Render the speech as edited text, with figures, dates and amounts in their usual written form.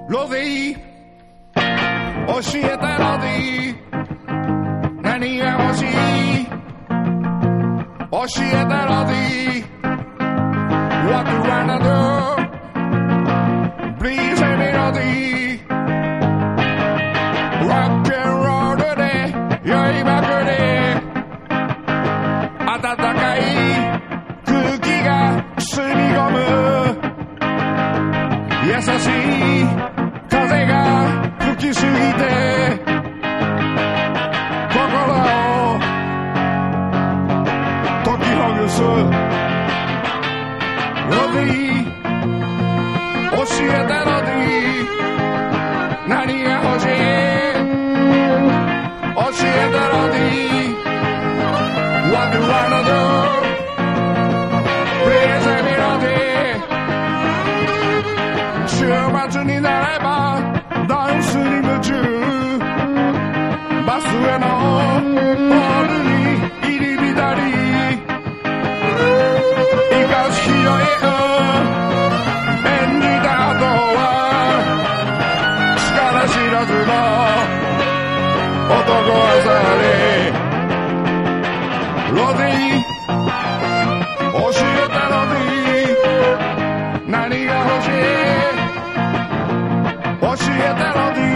ロディ教えてロディ何が欲しい教えてロディ What do you wanna do Please say me ロディ Rock and roll で酔いまくり暖かい空気が染み込む優しい風が吹きすぎて心を解きほぐすロディ教えてロディ何が欲しい教えてロディ What do you wanna do Please let me ロディ週末になればダンスに夢中バスへのホールに入り浸り生かし広い演じた後は力知らずの男はされロディ教えてロディ何が欲しい教えてロディ